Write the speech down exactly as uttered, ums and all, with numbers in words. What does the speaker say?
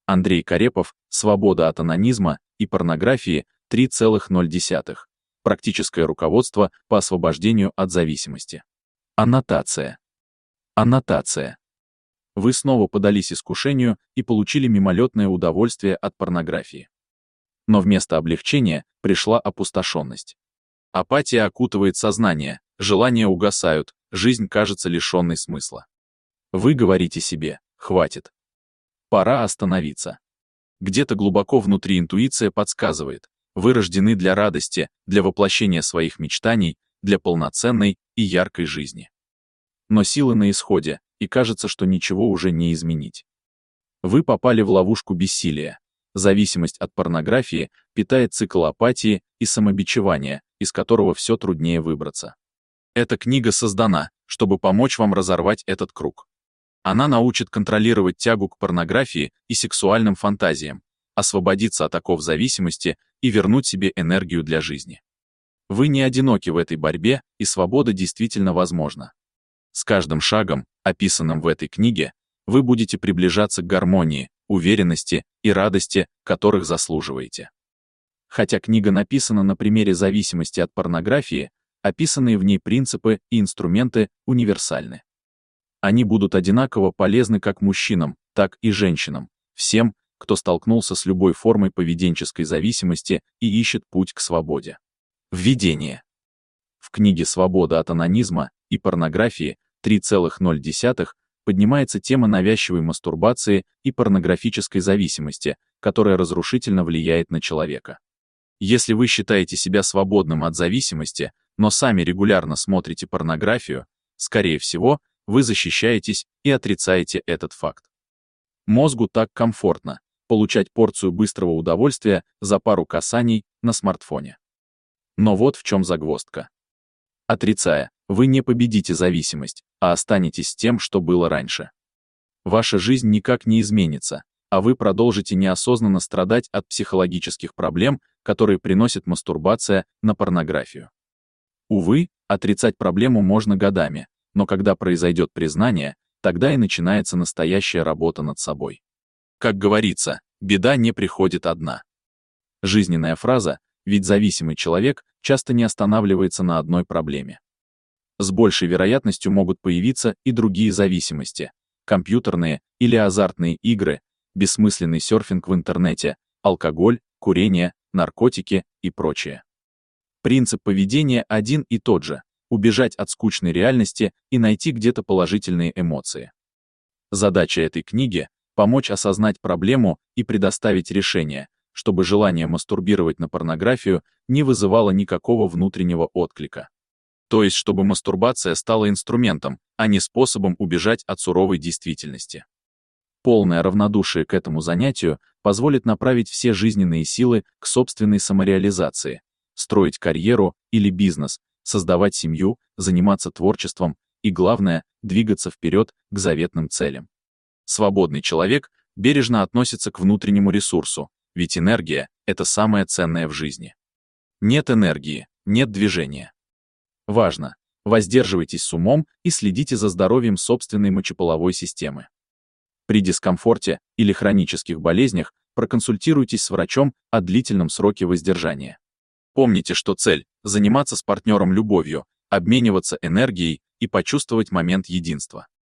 Андрей Карепов, «Свобода от анонизма и порнографии три целых ноль десятых. Практическое руководство по освобождению от зависимости». Аннотация. Аннотация. Вы снова поддались искушению и получили мимолетное удовольствие от порнографии. Но вместо облегчения пришла опустошенность. Апатия окутывает сознание, желания угасают, жизнь кажется лишенной смысла. Вы говорите себе: «Хватит. Пора остановиться». Где-то глубоко внутри интуиция подсказывает: вы рождены для радости, для воплощения своих мечтаний, для полноценной и яркой жизни. Но силы на исходе, и кажется, что ничего уже не изменить. Вы попали в ловушку бессилия. Зависимость от порнографии питает цикл апатии и самобичевания, из которого все труднее выбраться. Эта книга создана, чтобы помочь вам разорвать этот круг. Она научит контролировать тягу к порнографии и сексуальным фантазиям, освободиться от оков зависимости и вернуть себе энергию для жизни. Вы не одиноки в этой борьбе, и свобода действительно возможна. С каждым шагом, описанным в этой книге, вы будете приближаться к гармонии, уверенности и радости, которых заслуживаете. Хотя книга написана на примере зависимости от порнографии, описанные в ней принципы и инструменты универсальны. Они будут одинаково полезны как мужчинам, так и женщинам, всем, кто столкнулся с любой формой поведенческой зависимости и ищет путь к свободе. Введение. В книге «Свобода от анонизма и порнографии три целых ноль десятых» поднимается тема навязчивой мастурбации и порнографической зависимости, которая разрушительно влияет на человека. Если вы считаете себя свободным от зависимости, но сами регулярно смотрите порнографию, скорее всего, вы защищаетесь и отрицаете этот факт. Мозгу так комфортно получать порцию быстрого удовольствия за пару касаний на смартфоне. Но вот в чем загвоздка. Отрицая, вы не победите зависимость, а останетесь с тем, что было раньше. Ваша жизнь никак не изменится, а вы продолжите неосознанно страдать от психологических проблем, которые приносит мастурбация на порнографию. Увы, отрицать проблему можно годами, но когда произойдет признание, тогда и начинается настоящая работа над собой. Как говорится, беда не приходит одна. Жизненная фраза, ведь зависимый человек часто не останавливается на одной проблеме. С большей вероятностью могут появиться и другие зависимости: компьютерные или азартные игры, бессмысленный серфинг в интернете, алкоголь, курение, наркотики и прочее. Принцип поведения один и тот же: убежать от скучной реальности и найти где-то положительные эмоции. Задача этой книги — помочь осознать проблему и предоставить решение, чтобы желание мастурбировать на порнографию не вызывало никакого внутреннего отклика. То есть, чтобы мастурбация стала инструментом, а не способом убежать от суровой действительности. Полное равнодушие к этому занятию позволит направить все жизненные силы к собственной самореализации, строить карьеру или бизнес, создавать семью, заниматься творчеством и, главное, двигаться вперед к заветным целям. Свободный человек бережно относится к внутреннему ресурсу, ведь энергия — это самое ценное в жизни. Нет энергии, нет движения. Важно: воздерживайтесь с умом и следите за здоровьем собственной мочеполовой системы. При дискомфорте или хронических болезнях проконсультируйтесь с врачом о длительном сроке воздержания. Помните, что цель — заниматься с партнером любовью, обмениваться энергией и почувствовать момент единства.